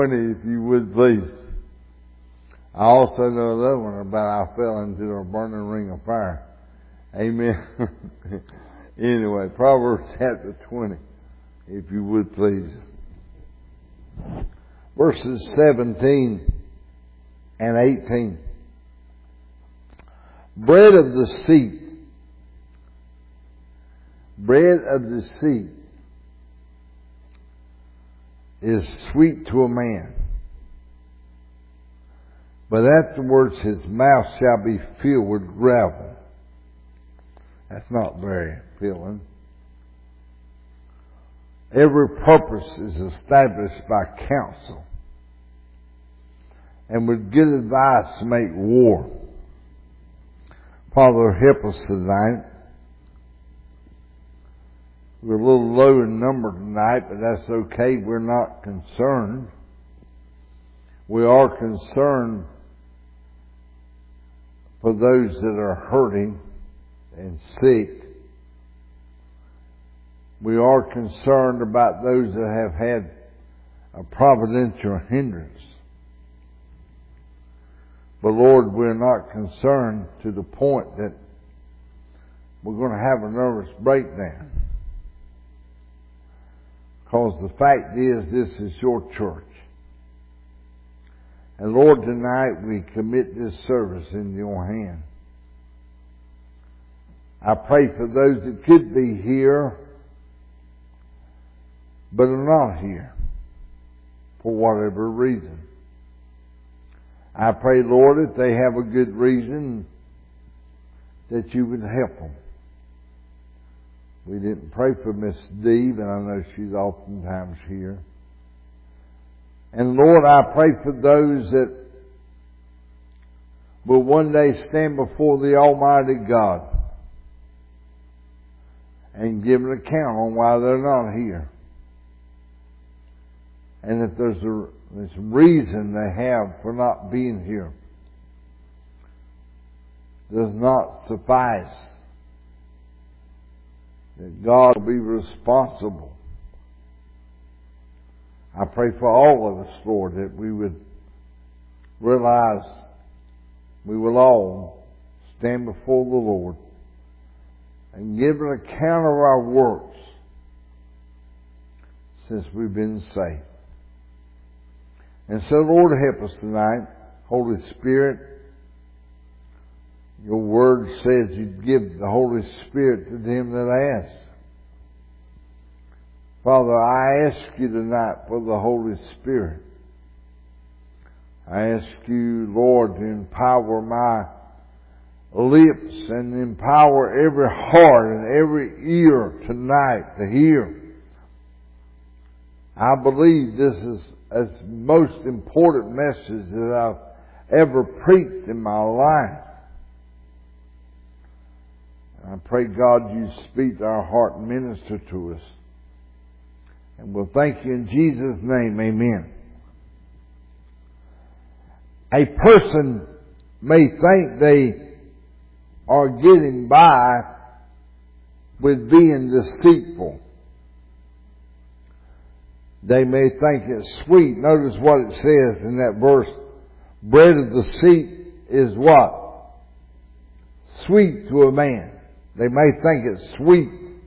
20, if you would please. I also know another one about I fell into a burning ring of fire. Amen. Anyway, Proverbs chapter 20, if you would please. Verses 17 and 18. Bread of deceit. Bread of deceit is sweet to a man, but afterwards his mouth shall be filled with gravel. That's not very appealing. Every purpose is established by counsel, and with good advice to make war. Father, help us tonight. We're a little low in number tonight, but that's okay. We're not concerned. We are concerned for those that are hurting and sick. We are concerned about those that have had a providential hindrance. But Lord, we're not concerned to the point that we're going to have a nervous breakdown. Because the fact is, this is your church. And Lord, tonight we commit this service in your hand. I pray for those that could be here, but are not here, for whatever reason. I pray, Lord, that they have a good reason, that you would help them. We didn't pray for Miss Dee, but I know she's oftentimes here. And Lord, I pray for those that will one day stand before the Almighty God and give an account on why they're not here. And if there's a reason they have for not being here, does not suffice, that God will be responsible. I pray for all of us, Lord, that we would realize we will all stand before the Lord and give an account of our works since we've been saved. And so, Lord, help us tonight. Holy Spirit, your word says you'd give the Holy Spirit to them that ask. Father, I ask you tonight for the Holy Spirit. I ask you, Lord, to empower my lips and empower every heart and every ear tonight to hear. I believe this is the most important message that I've ever preached in my life. I pray, God, you speak to our heart and minister to us. And we'll thank you in Jesus' name. Amen. A person may think they are getting by with being deceitful. They may think it's sweet. Notice what it says in that verse. Bread of deceit is what? Sweet to a man. They may think it's sweet.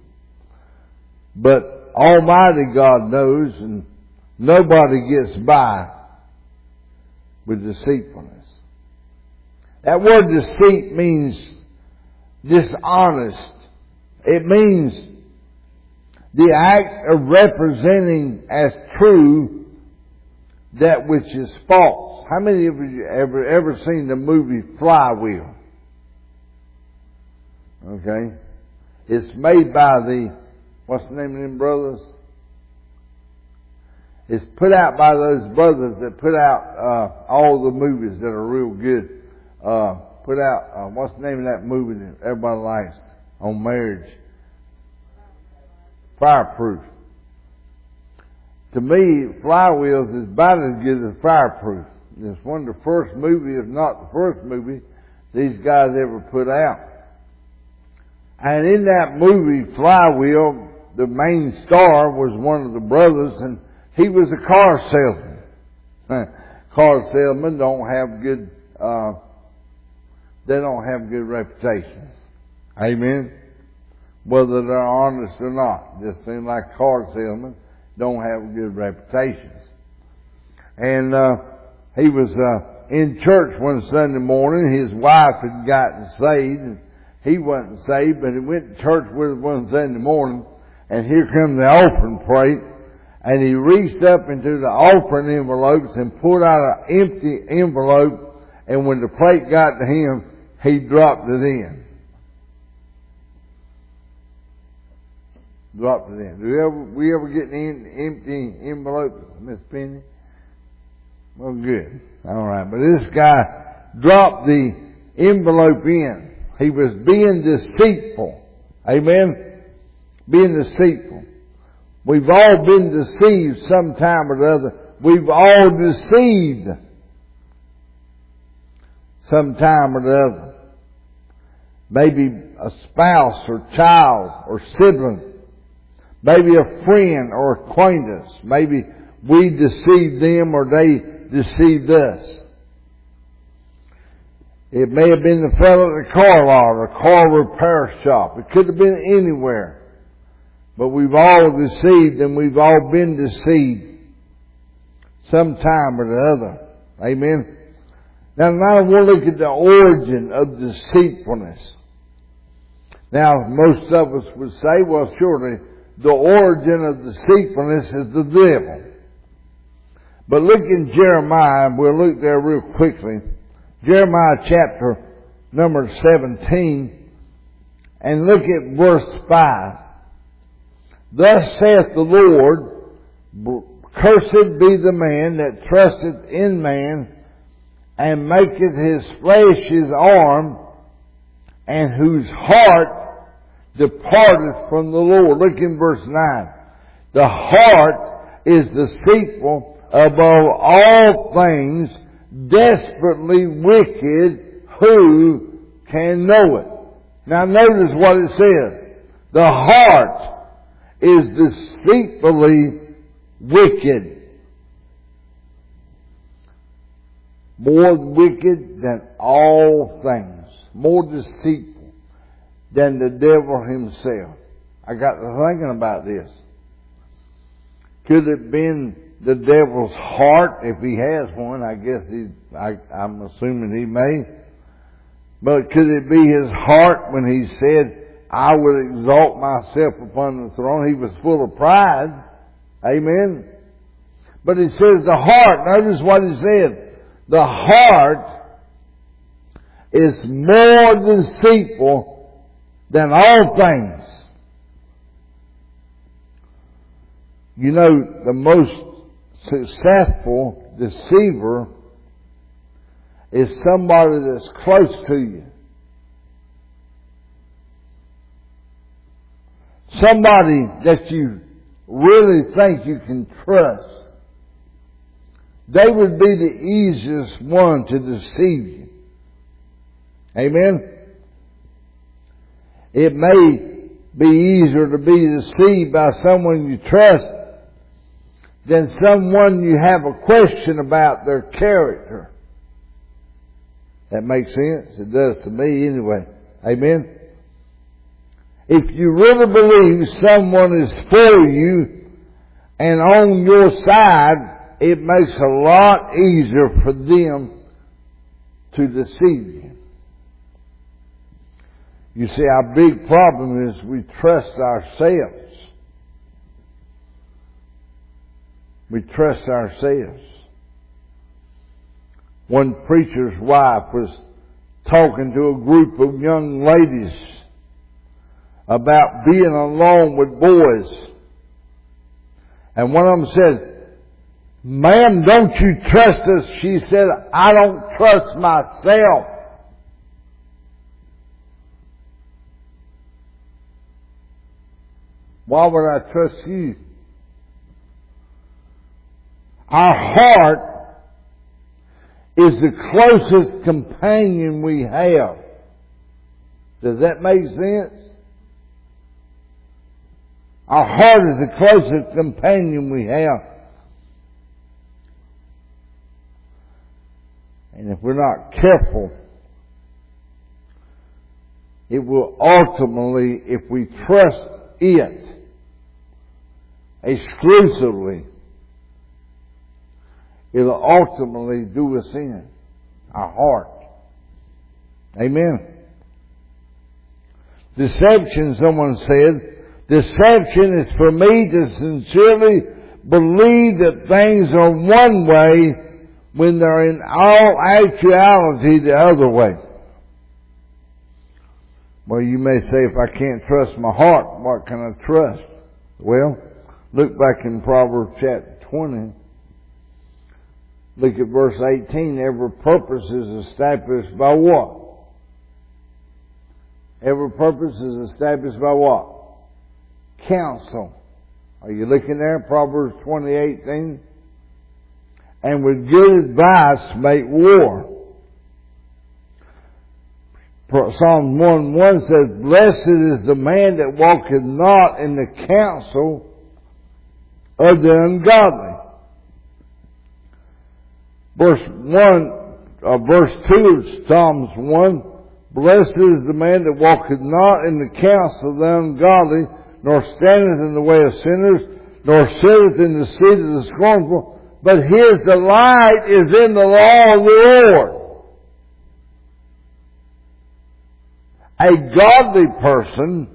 But Almighty God knows, and nobody gets by with deceitfulness. That word deceit means dishonest. It means the act of representing as true that which is false. How many of you ever seen the movie Flywheel? Okay. It's made by what's the name of them brothers? It's put out by those brothers that put out all the movies that are real good. Put out, what's the name of that movie that everybody likes on marriage? Fireproof. To me, Flywheels is about as good as Fireproof. It's one of the first movies, if not the first movie, these guys ever put out. And in that movie, Flywheel, the main star was one of the brothers, and he was a car salesman. Car salesmen don't have good, they don't have good reputations. Amen? Whether they're honest or not. Just seems like car salesmen don't have good reputations. And, he was, in church one Sunday morning. His wife had gotten saved, and he wasn't saved, but he went to church with us one Sunday morning, and here comes the offering plate, and he reached up into the offering envelopes and pulled out an empty envelope, and when the plate got to him, he dropped it in. Dropped it in. Do we ever get an empty envelope, Miss Penny? Well, good. All right. But this guy dropped the envelope in. He was being deceitful. Amen? Being deceitful. We've all been deceived sometime or the other. We've all deceived sometime or the other. Maybe a spouse or child or sibling. Maybe a friend or acquaintance. Maybe we deceived them or they deceived us. It may have been the fellow at the car lot or car repair shop. It could have been anywhere. But we've all deceived, and we've all been deceived sometime or the other. Amen? Now I want to look at the origin of deceitfulness. Now, most of us would say, well, surely the origin of deceitfulness is the devil. But look in Jeremiah, and we'll look there real quickly. Jeremiah chapter number 17, and look at verse 5. Thus saith the Lord, cursed be the man that trusteth in man, and maketh his flesh his arm, and whose heart departeth from the Lord. Look in verse 9. The heart is deceitful above all things, desperately wicked, who can know it? Now notice what it says. The heart is deceitfully wicked. More wicked than all things. More deceitful than the devil himself. I got to thinking about this. Could it have been the devil's heart, if he has one? I guess I'm assuming he may. But could it be his heart when he said, I will exalt myself upon the throne? He was full of pride. Amen. But he says the heart, notice what he said. The heart is more deceitful than all things. You know, the most successful deceiver is somebody that's close to you. Somebody that you really think you can trust. They would be the easiest one to deceive you. Amen? It may be easier to be deceived by someone you trust than someone you have a question about their character. That makes sense? It does to me anyway. Amen? If you really believe someone is for you and on your side, it makes a lot easier for them to deceive you. You see, our big problem is we trust ourselves. We trust ourselves. One preacher's wife was talking to a group of young ladies about being alone with boys. And one of them said, "Ma'am, don't you trust us?" She said, "I don't trust myself." Why would I trust you? Our heart is the closest companion we have. Does that make sense? Our heart is the closest companion we have. And if we're not careful, it will ultimately, if we trust it exclusively, it'll ultimately do us in our heart. Amen. Deception, someone said, deception is for me to sincerely believe that things are one way when they're in all actuality the other way. Well, you may say, if I can't trust my heart, what can I trust? Well, look back in Proverbs chapter 20. Look at verse 18. Every purpose is established by what? Every purpose is established by what? Counsel. Are you looking there? Proverbs 20:18. And with good advice make war. Psalm 1:1 says, blessed is the man that walketh not in the counsel of the ungodly. Verse 2 of Psalms 1, blessed is the man that walketh not in the counsel of the ungodly, nor standeth in the way of sinners, nor sitteth in the seat of the scornful, but his delight is in the law of the Lord. A godly person,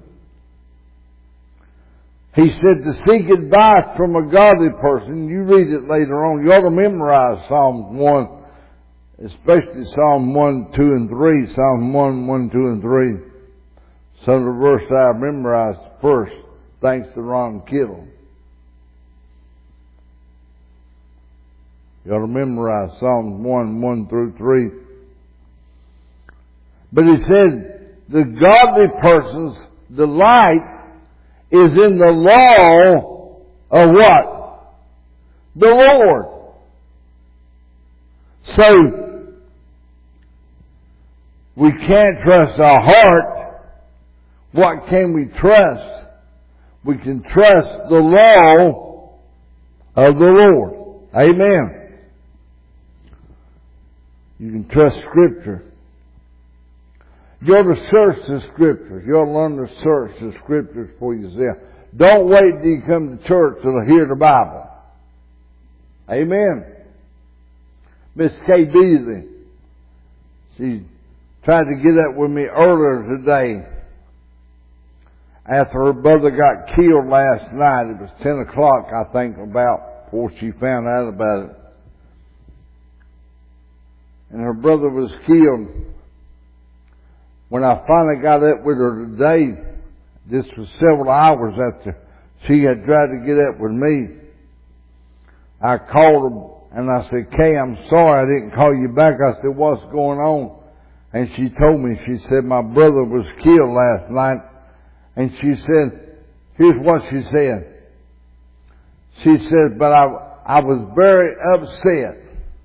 he said, to seek advice from a godly person. You read it later on. You ought to memorize Psalm 1, especially Psalm 1, 2, and 3. Psalm 1, 1, 2, and 3. Some of the verse I memorized first, thanks to Ron Kittle. You ought to memorize Psalms 1, 1 through 3. But he said, the godly person's delight is in the law of what? The Lord. So, we can't trust our heart. What can we trust? We can trust the law of the Lord. Amen. You can trust Scripture. You ought to search the Scriptures. You ought to learn to search the Scriptures for yourself. Don't wait till you come to church to hear the Bible. Amen. Miss Kay Beasley, she tried to get up with me earlier today after her brother got killed last night. It was 10 o'clock, I think, about before she found out about it. And her brother was killed. When I finally got up with her today, this was several hours after she had tried to get up with me, I called her and I said, Kay, I'm sorry I didn't call you back. I said, what's going on? And she told me, she said, my brother was killed last night. And she said, here's what she said. She said, but I was very upset.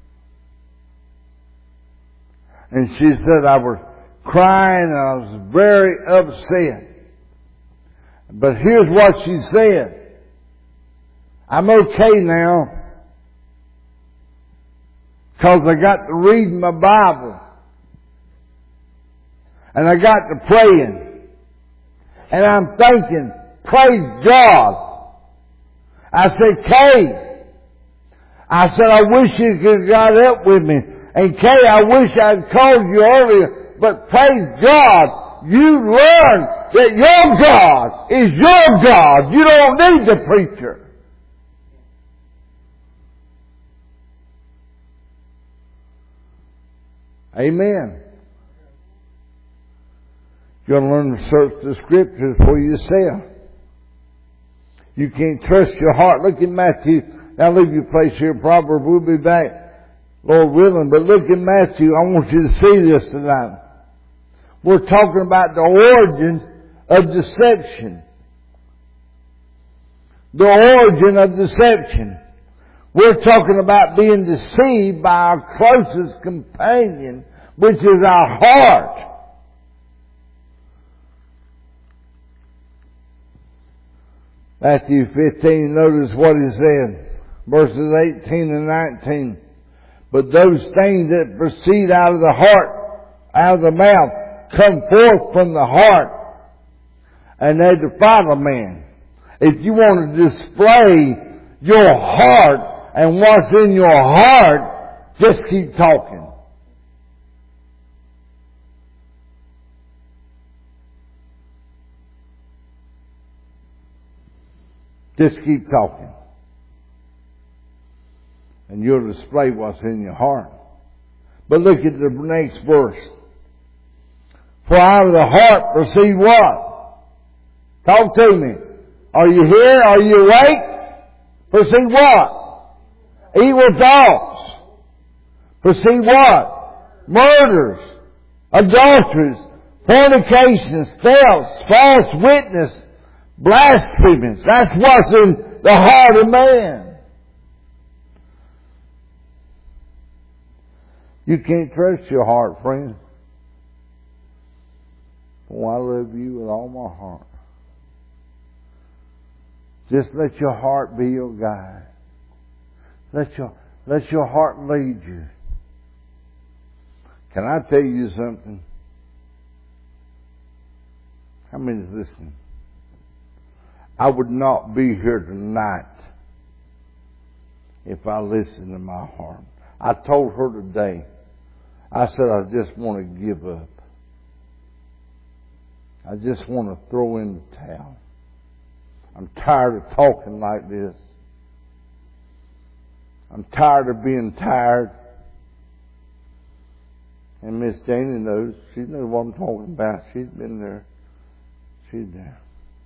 And she said, I was crying and I was very upset. But here's what she said. I'm okay now, because I got to read my Bible. And I got to praying. And I'm thinking, praise God. I said, Kay, I said, I wish you could have got up with me. And Kay, I wish I'd called you earlier. But praise God, you learn that your God is your God. You don't need the preacher. Amen. You're going to learn to search the Scriptures for yourself. You can't trust your heart. Look at Matthew. Now leave your place here. Proverbs. We'll be back, Lord willing. But look at Matthew. I want you to see this tonight. We're talking about the origin of deception. The origin of deception. We're talking about being deceived by our closest companion, which is our heart. Matthew 15, notice what he said. Verses 18 and 19. But those things that proceed out of the heart, out of the mouth, come forth from the heart, and they defile a man. If you want to display your heart and what's in your heart, just keep talking. Just keep talking. And you'll display what's in your heart. But look at the next verse. For out of the heart proceed what? Talk to me. Are you here? Are you awake? Proceed what? Evil thoughts. Proceed what? Murders, adulteries, fornications, thefts, false witness, blasphemies. That's what's in the heart of man. You can't trust your heart, friend. Oh, I love you with all my heart. Just let your heart be your guide. Let your heart lead you. Can I tell you something? How many is listening? I would not be here tonight if I listened to my heart. I told her today, I said, I just want to give up. I just want to throw in the towel. I'm tired of talking like this. I'm tired of being tired. And Miss Janie knows. She knows what I'm talking about. She's been there. She's there.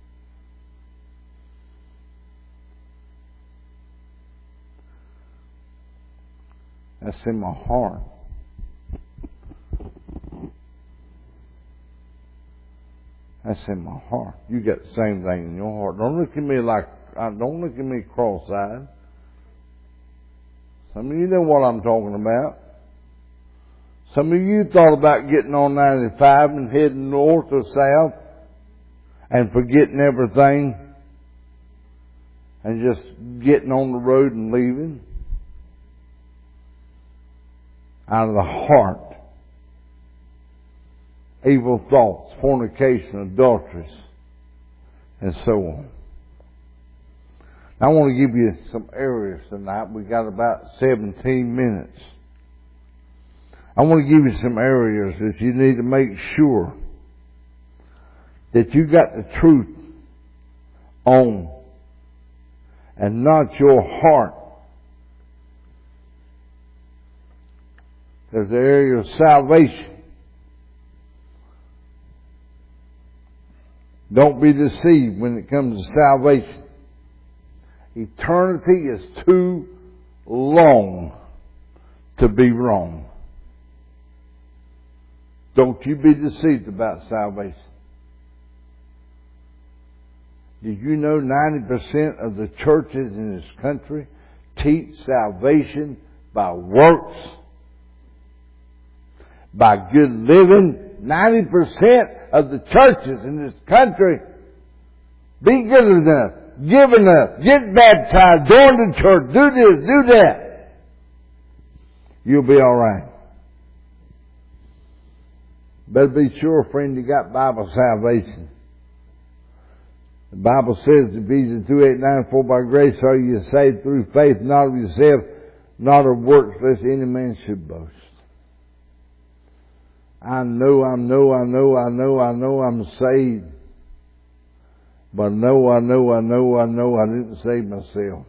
That's in my heart. That's in my heart. You got the same thing in your heart. Don't look at me cross-eyed. Some of you know what I'm talking about. Some of you thought about getting on 95 and heading north or south and forgetting everything and just getting on the road and leaving. Out of the heart. Evil thoughts, fornication, adulteries, and so on. Now, I want to give you some areas tonight. We got about 17 minutes. I want to give you some areas that you need to make sure that you got the truth on and not your heart. There's the area of salvation. Don't be deceived when it comes to salvation. Eternity is too long to be wrong. Don't you be deceived about salvation. Did you know 90% of the churches in this country teach salvation by works, by good living? 90% of the churches in this country, be good enough, give enough, get baptized, join the church, do this, do that. You'll be all right. Better be sure, friend, you got Bible salvation. The Bible says, Ephesians 2:8-9, for by grace are you saved through faith, not of yourself, not of works, lest any man should boast. I know I'm saved. But I know I didn't save myself.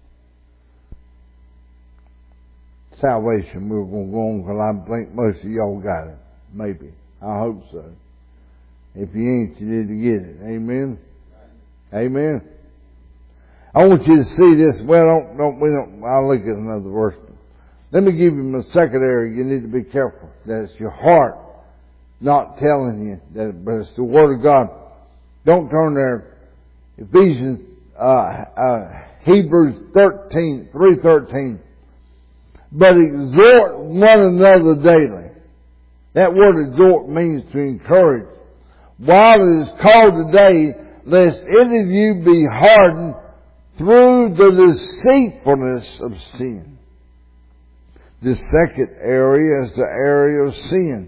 Salvation, we're going to go on because I think most of y'all got it. Maybe. I hope so. If you ain't, you need to get it. Amen? Amen? I want you to see this. Well, I'll look at another verse. Let me give you the second area you need to be careful. That it's your heart not telling you that, but it's the Word of God. Don't turn there. Ephesians, Hebrews 3:13. But exhort one another daily. That word exhort means to encourage. While it is called today, lest any of you be hardened through the deceitfulness of sin. The second area is the area of sin.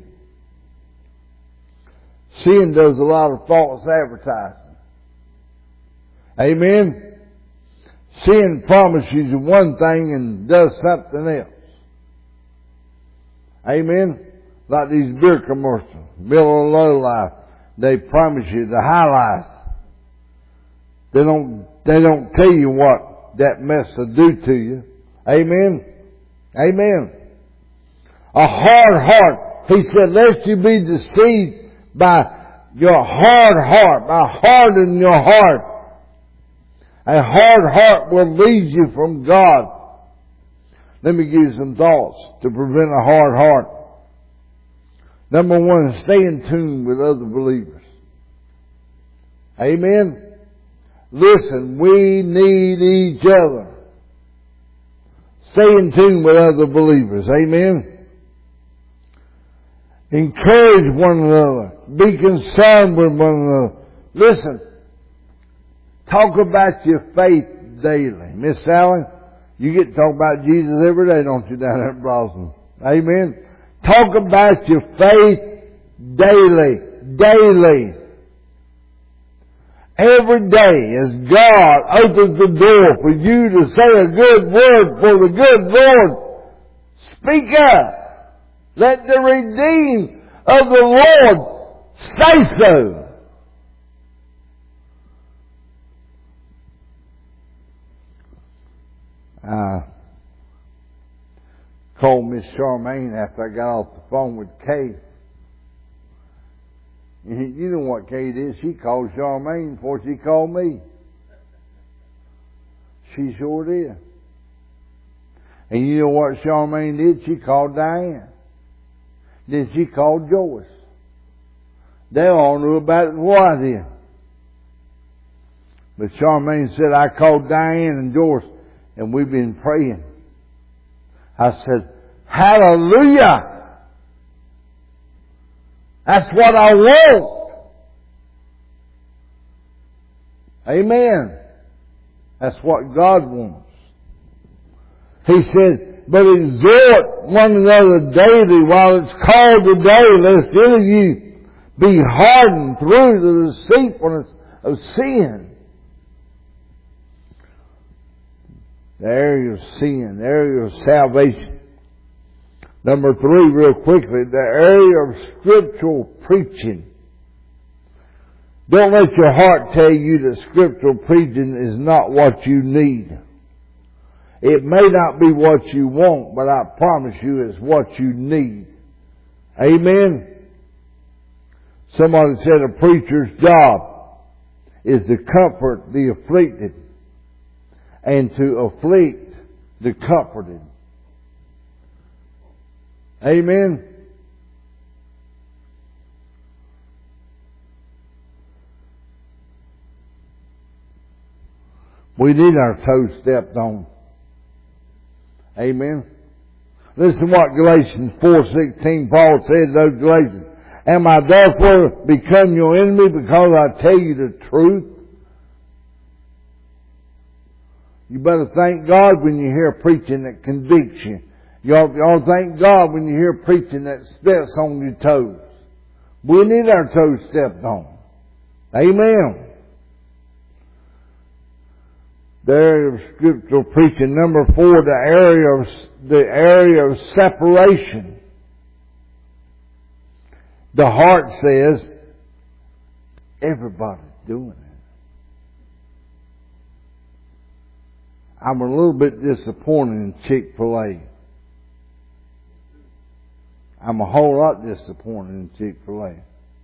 Sin does a lot of false advertising. Amen? Sin promises you one thing and does something else. Amen? Like these beer commercials, Miller Low Life, they promise you the high life. They don't tell you what that mess will do to you. Amen? Amen. A hard heart. He said, lest you be deceived by your hard heart, by hardening your heart. A hard heart will lead you from God. Let me give you some thoughts to prevent a hard heart. Number one, stay in tune with other believers. Amen? Listen, we need each other. Stay in tune with other believers. Amen? Encourage one another. Be concerned with one another. Listen, talk about your faith daily. Miss Allen, you get to talk about Jesus every day, don't you, down at Brosnan? Amen? Talk about your faith daily. Daily. Every day as God opens the door for you to say a good word for the good Lord, speak up. Let the redeemed of the Lord say so. I called Miss Charmaine after I got off the phone with Kay. You know what Kay did? She called Charmaine before she called me. She sure did. And you know what Charmaine did? She called Diane. Then she called Joyce. They all knew about it before I did. But Charmaine said, I called Diane and Joyce and we've been praying. I said, hallelujah! That's what I want. Amen. That's what God wants. He said, but exhort one another daily while it's called today, lest any of you be hardened through the deceitfulness of sin. The area of sin, the area of salvation. Number 3, real quickly, the area of scriptural preaching. Don't let your heart tell you that scriptural preaching is not what you need. It may not be what you want, but I promise you it's what you need. Amen? Somebody said a preacher's job is to comfort the afflicted and to afflict the comforted. Amen? We need our toes stepped on. Amen? Listen what Galatians 4:16 Paul said to those Galatians. Am I therefore become your enemy because I tell you the truth? You better thank God when you hear preaching that convicts you. You ought to thank God when you hear preaching that steps on your toes. We need our toes stepped on. Amen. The area of scriptural preaching. Number 4, the area of separation. The heart says, everybody's doing it. I'm a little bit disappointed in Chick-fil-A. I'm a whole lot disappointed in Chick-fil-A.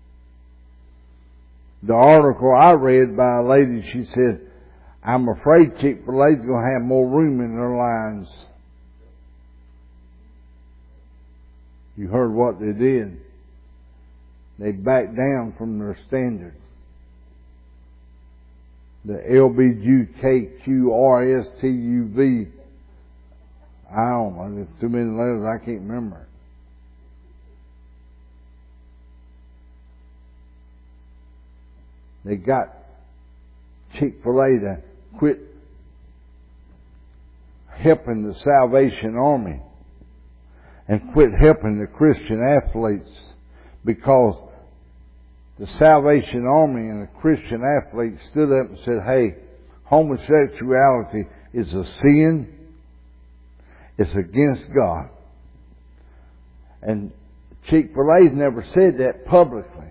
The article I read by a lady, she said, I'm afraid Chick-fil-A is going to have more room in their lines. You heard what they did. They backed down from their standards. The LBGKQRSTUV. I don't know. There's too many letters I can't remember. They got Chick-fil-A to quit helping the Salvation Army. and quit helping the Christian athletes, because the Salvation Army and the Christian athletes stood up and said, hey, homosexuality is a sin. It's against God. And Chick-fil-A's never said that publicly.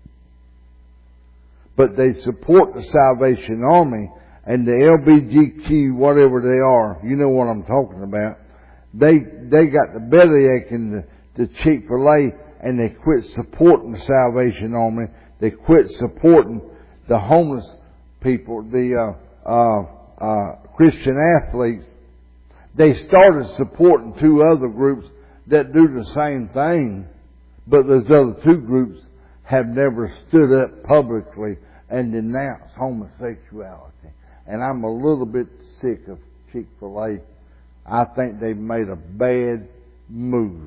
But they support the Salvation Army and the LBGQ, whatever they are. You know what I'm talking about. They got the bellyache in the Chick-fil-A, and they quit supporting the Salvation Army. They quit supporting the homeless people, the Christian athletes. They started supporting two other groups that do the same thing, but those other two groups have never stood up publicly and denounced homosexuality. And I'm a little bit sick of Chick-fil-A. I think they've made a bad move.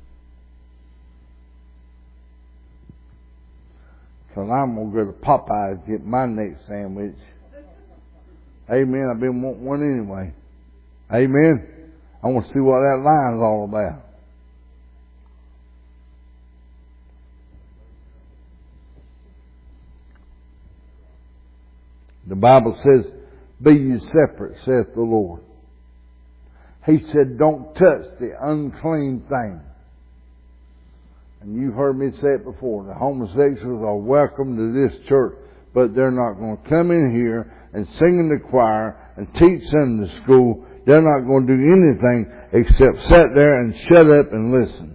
So I'm going to go to Popeyes to get my next sandwich. Amen. I've been wanting one anyway. Amen. I want to see what that line's all about. The Bible says, be ye separate, saith the Lord. He said, don't touch the unclean thing. And you've heard me say it before. The homosexuals are welcome to this church, but they're not going to come in here and sing in the choir and teach Sunday school. They're not going to do anything except sit there and shut up and listen.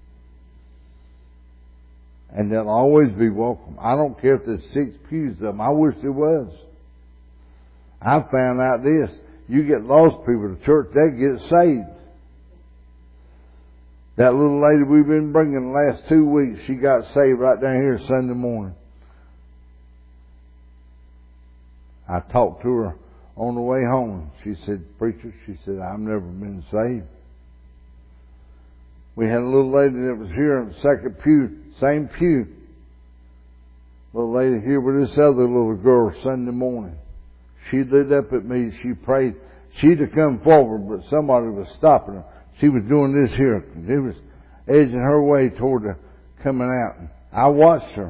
And they'll always be welcome. I don't care if there's 6 pews of them. I wish there was. I found out this. You get lost people to church, they get saved. That little lady we've been bringing the last 2 weeks, she got saved right down here Sunday morning. I talked to her on the way home. She said, preacher, she said, I've never been saved. We had a little lady that was here in the second pew, same pew. Little lady here with this other little girl Sunday morning. She lit up at me. She prayed. She'd have come forward, but somebody was stopping her. She was doing this here. It was edging her way toward the coming out. I watched her.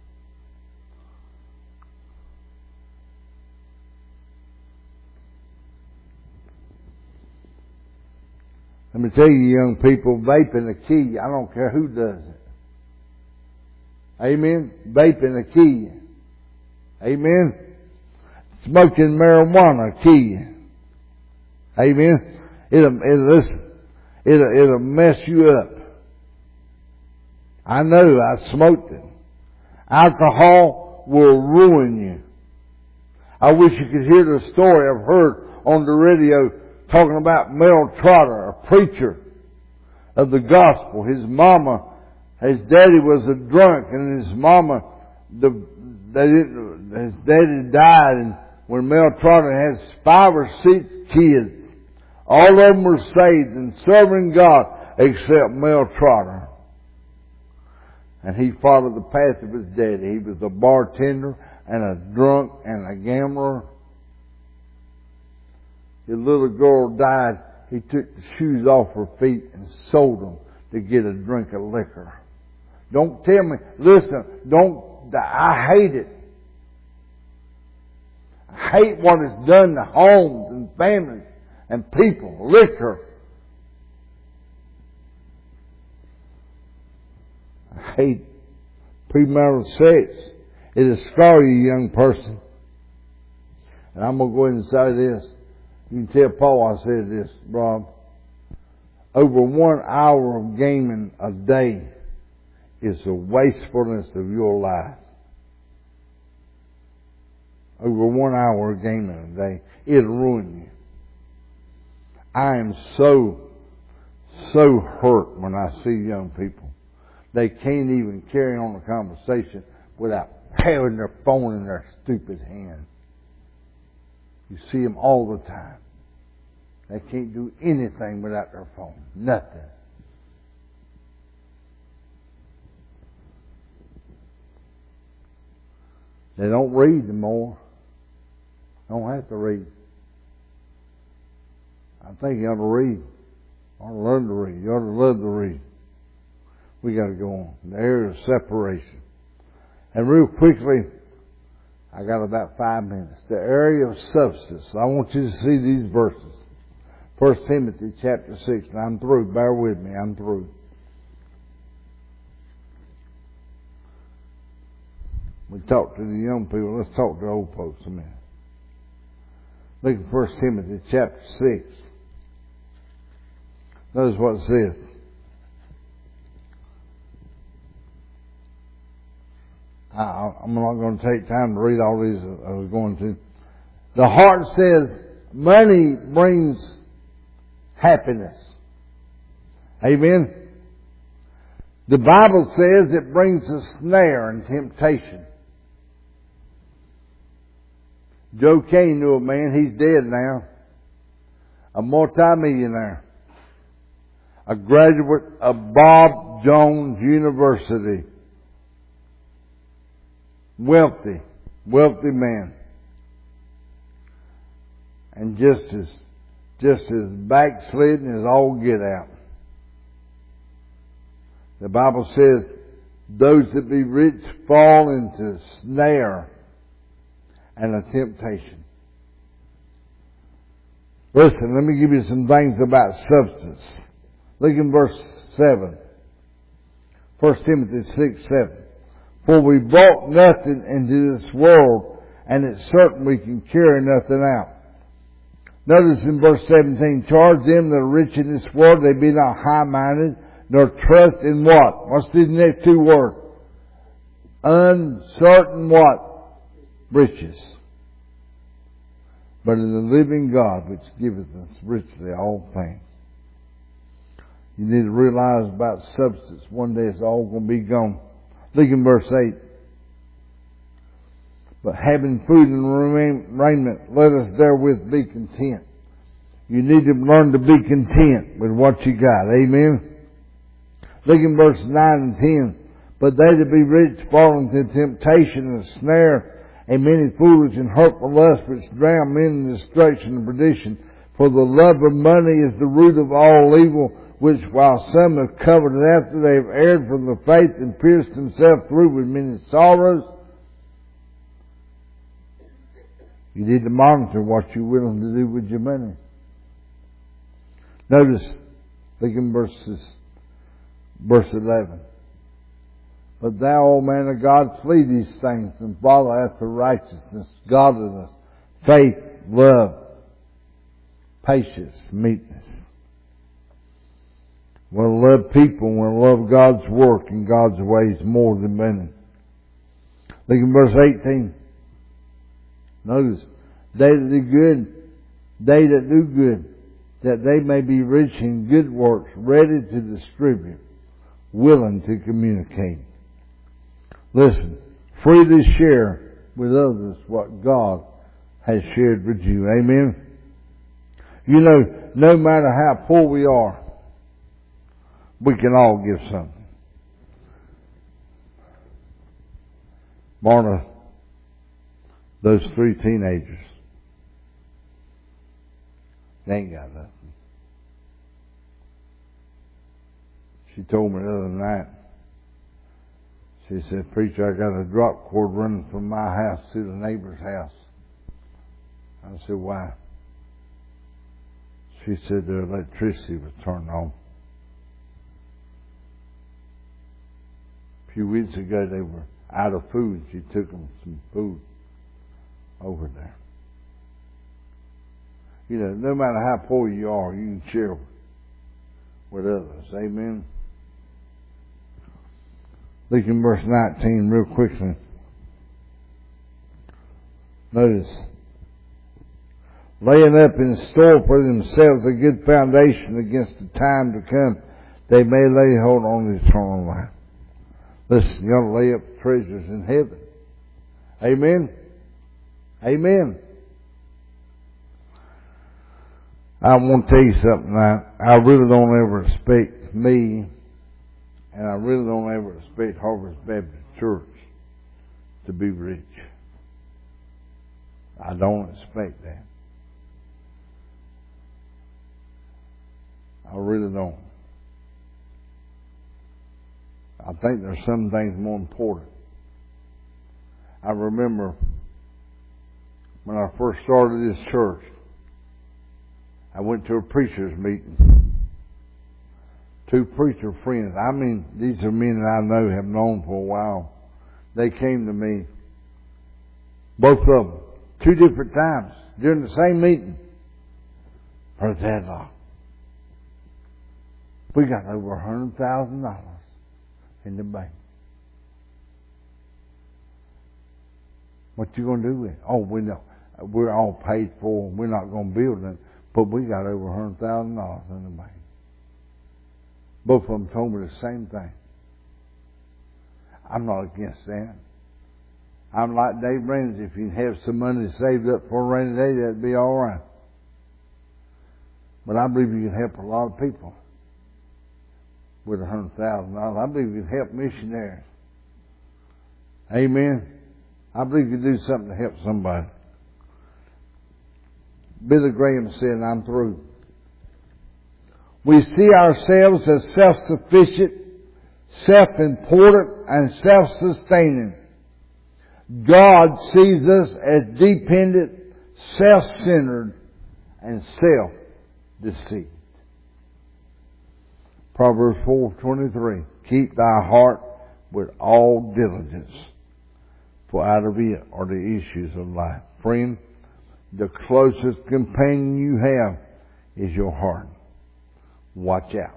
Let me tell you, young people, vaping the key. I don't care who does it. Amen? Vaping the key. Amen? Smoking marijuana, key. Amen? It'll mess you up. I know, I smoked it. Alcohol will ruin you. I wish you could hear the story I've heard on the radio talking about Mel Trotter, a preacher of the gospel. His daddy was a drunk, and his mama, his daddy died, and when Mel Trotter has 5 or 6 kids, all of them were saved and serving God except Mel Trotter. And he followed the path of his daddy. He was a bartender and a drunk and a gambler. His little girl died. He took the shoes off her feet and sold them to get a drink of liquor. Don't tell me, listen, I hate it. I hate what it's done to homes and families and people. Liquor. I hate premarital sex. It'll scar you, young person. And I'm going to go ahead and say this. You can tell Paul I said this, Rob. Over 1 hour of gaming a day is the wastefulness of your life. Over 1 hour of gaming a day, it'll ruin you. I am so hurt when I see young people. They can't even carry on a conversation without having their phone in their stupid hand. You see them all the time. They can't do anything without their phone. Nothing. They don't read anymore. Don't have to read. I think you ought to read. ought to learn to read. You ought to love to read. We got to go on. The area of separation. And real quickly, I got about 5 minutes. The area of substance. I want you to see these verses. 1 Timothy chapter 6. And I'm through. Bear with me. I'm through. We talked to the young people. Let's talk to the old folks a minute. Look at 1 Timothy chapter 6. Notice what it says. I'm not going to take time to read all these I was going to. The heart says money brings happiness. Amen? The Bible says it brings a snare and temptation. Joe Kane knew a man, he's dead now, a multimillionaire, a graduate of Bob Jones University. Wealthy man. And just as backslidden as all get out. The Bible says, those that be rich fall into a snare and a temptation. Listen, let me give you some things about substance. Look in verse 7. 1 Timothy 6:7. For we brought nothing into this world, and it's certain we can carry nothing out. Notice in verse 17, charge them that are rich in this world, they be not high-minded, nor trust in what? What's these next two words? Uncertain what? Riches. But in the living God, which giveth us richly all things. You need to realize about substance. One day it's all going to be gone. Look in verse 8. But having food and raiment, let us therewith be content. You need to learn to be content with what you got. Amen? Look in verse 9 and 10. But they that be rich fall into temptation and snare, and many foolish and hurtful lusts which drown men in destruction and perdition. For the love of money is the root of all evil, which while some have covered it after they have erred from the faith and pierced themselves through with many sorrows. You need to monitor what you're willing to do with your money. Notice, look in verse 11. But thou, O man of God, flee these things and follow after righteousness, godliness, faith, love, patience, meekness. We'll love people, we'll love God's work and God's ways more than money. Look in verse 18. Notice, they that do good, that they may be rich in good works, ready to distribute, willing to communicate. Listen, freely share with others what God has shared with you. Amen? You know, no matter how poor we are, we can all give something. Marta, those 3 teenagers, they ain't got nothing. She told me the other night, she said, preacher, I got a drop cord running from my house to the neighbor's house. I said, why? She said their electricity was turned on. A few weeks ago they were out of food. She took them some food over there. You know, no matter how poor you are, you can share with others. Amen? Look in verse 19 real quickly. Notice. Laying up in store for themselves a good foundation against the time to come, they may lay hold on the eternal life. Listen, you ought to lay up treasures in heaven. Amen? Amen. I want to tell you something now. I really don't ever expect me, and I really don't ever expect Harvest Baptist Church to be rich. I don't expect that. I really don't. I think there's some things more important. I remember when I first started this church, I went to a preacher's meeting. 2 preacher friends. I mean, these are men that I know, have known for a while. They came to me, both of them, 2 different times during the same meeting. Brother Tadlock, we got over $100,000 in the bank. What you going to do with it? Oh, we know. We're all paid for. We're not going to build it. But we got over $100,000 in the bank. Both of them told me the same thing. I'm not against that. I'm like Dave Ramsey. If you have some money saved up for a rainy day, that'd be all right. But I believe you can help a lot of people with $100,000. I believe you can help missionaries. Amen. I believe you do something to help somebody. Billy Graham said, and I'm through, we see ourselves as self-sufficient, self-important, and self-sustaining. God sees us as dependent, self-centered, and self-deceived. Proverbs 4:23. Keep thy heart with all diligence, for out of it are the issues of life. Friend, the closest companion you have is your heart. Watch out.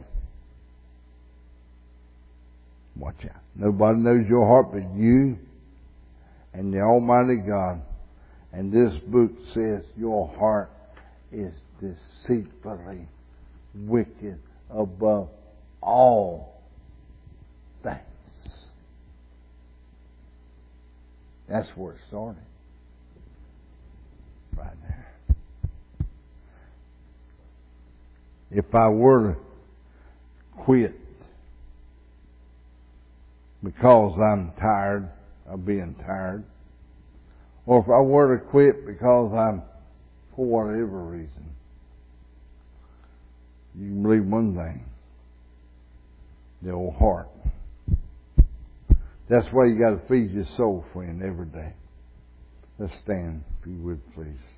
Watch out. Nobody knows your heart but you and the Almighty God. And this book says your heart is deceitfully wicked above all things. That's where it started. Right there. If I were to quit because I'm tired of being tired, or if I were to quit because I'm, for whatever reason, you can believe one thing, the old heart. That's why you got to feed your soul, friend, every day. Let's stand, if you would, please.